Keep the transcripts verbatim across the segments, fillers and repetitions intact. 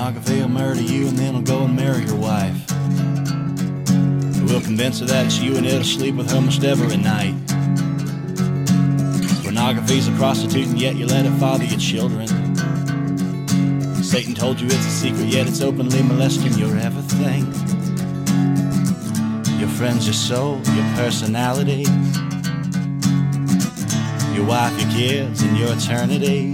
Pornography will murder you and then he'll go and marry your wife. We'll convince her that it's you and it'll sleep with her most every night. Pornography's a prostitute and yet you let it father your children. Satan told you it's a secret, yet it's openly molesting your everything. Your friends, your soul, your personality, your wife, your kids, and your eternity.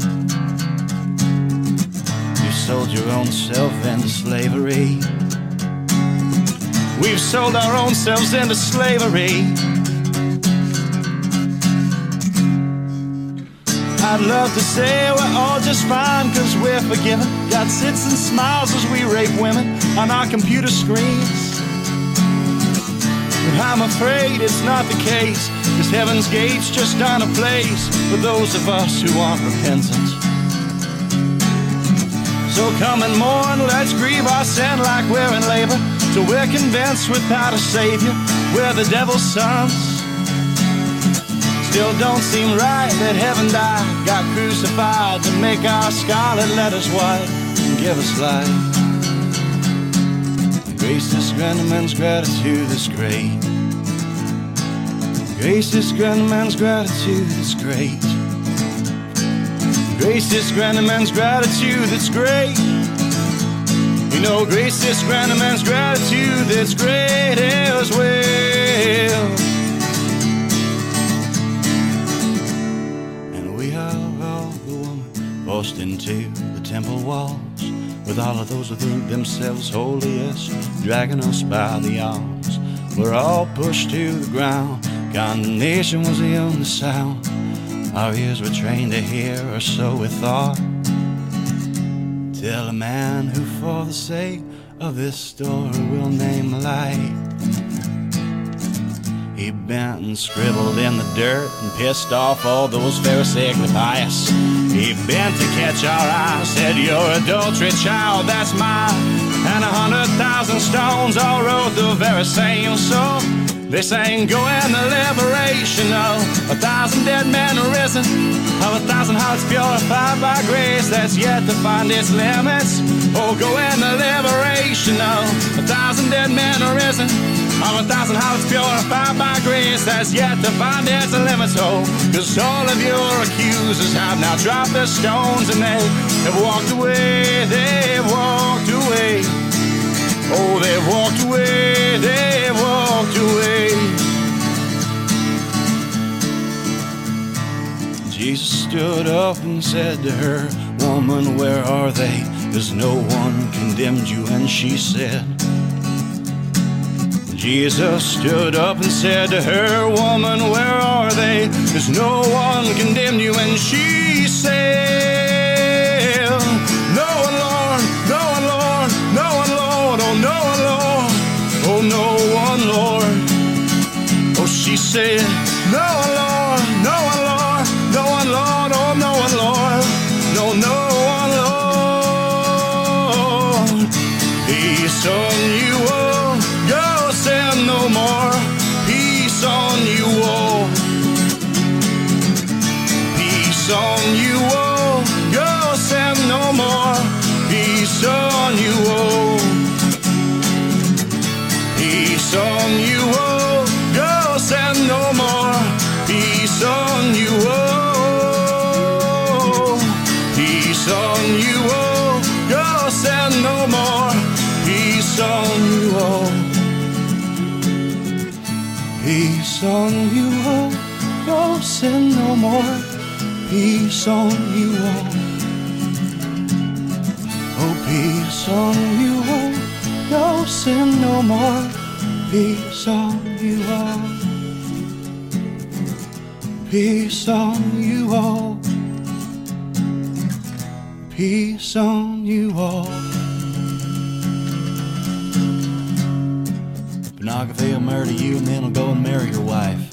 You sold your own self into slavery. We've sold our own selves into slavery. I'd love to say we're all just fine cause we're forgiven. God sits and smiles as we rape women on our computer screens. But I'm afraid it's not the case, cause heaven's gates just aren't a place for those of us who aren't repentant. So come and mourn, let's grieve our sin like we're in labor, till we're convinced without a savior we're the devil's sons. Still don't seem right that heaven died, got crucified to make our scarlet letters white and give us life. Grace is granted, man's gratitude is great. Grace is granted, man's gratitude is great. Grace is granted, man's gratitude that's great. You know, grace is granted, man's gratitude that's great as well. Forced into the temple walls, with all of those who think themselves holiest, dragging us by the arms. We're all pushed to the ground. Condemnation was the only sound our ears were trained to hear, or so we thought. Till a man who for the sake of this story we'll name light, he bent and scribbled in the dirt and pissed off all those pharisaically pious. He bent to catch our eye, said, "Your adultery, child, that's mine." And a hundred thousand stones all wrote the very same song. They sang, "Go in the liberation of a thousand dead men risen, of a thousand hearts purified by grace that's yet to find its limits." Oh, go in the liberation of a thousand dead men risen, of a thousand hearts purified by grace that's yet to find its limits. Oh, cause all of your accusers have now dropped their stones and they have walked away, they've walked away. Oh, they've walked away, they've walked away. Jesus stood up and said to her, "Woman, where are they? Cause no one condemned you." And she said, Jesus stood up and said to her, "Woman, where are they? Cause no one condemned you." And she said, "No one, Lord, no one, Lord, no one, Lord, oh, no one, Lord, oh, no one, Lord." Oh, she said, "No one, Lord, no one, Lord, no one, Lord, oh, no one, Lord, no, no one, Lord." Peace on you, oh, go sin no more. Peace on you, oh. Peace on you, oh, go sin no more. Peace on you, oh. Peace on you, oh, go sin no more. Peace on you, oh. Peace on you, oh, go sin no more. Peace on you, oh. Peace on you, oh, go sin no more. Peace on you, oh. Oh, peace on you, oh, go sin no more. Peace on you, oh. Peace on you, oh. Peace on you, oh. Pornography will murder you and then he'll go and marry your wife.